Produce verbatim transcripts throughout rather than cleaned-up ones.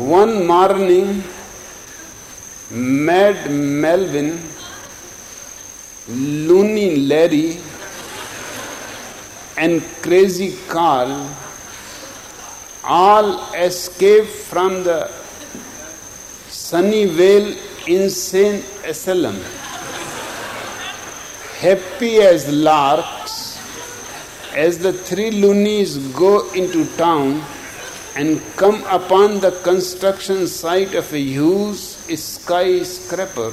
One morning, Mad Melvin, Loony Larry, and Crazy Carl all escaped from the Sunnyvale Insane Asylum. Happy as larks, as the three loonies go into town and come upon the construction site of a huge skyscraper,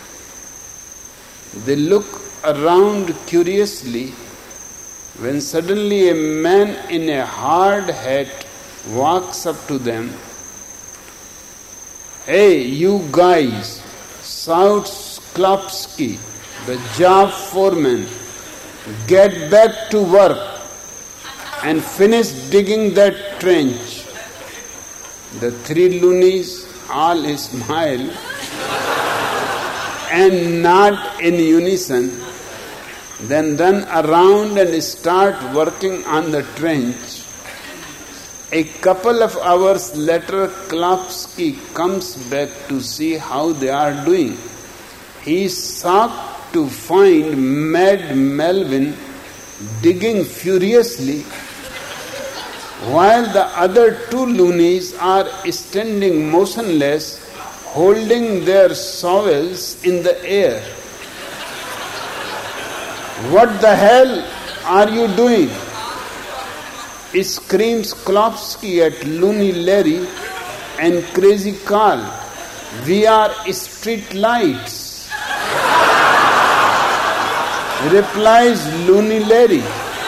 they look around curiously when suddenly a man in a hard hat walks up to them. "Hey, you guys," shouts Klopsky, the job foreman, "get back to work and finish digging that trench." The three loonies all smile and nod in unison, then run around and start working on the trench. A couple of hours later, Klopsky comes back to see how they are doing. He is shocked to find Mad Melvin digging furiously while the other two loonies are standing motionless, holding their shovels in the air. "What the hell are you doing?" screams Klopsky at Loony Larry and Crazy Carl. "We are street lights," replies Loony Larry.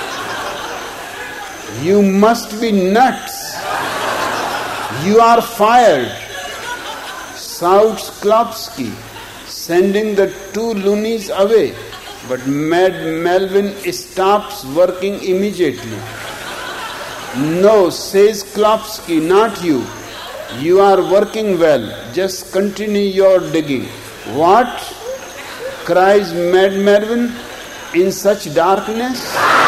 "You must be nuts. You are fired," shouts Klopsky, sending the two loonies away. But Mad Melvin stops working immediately. "No," says Klopsky, "not you. You are working well. Just continue your digging." "What?" cries Mad Melvin in such darkness.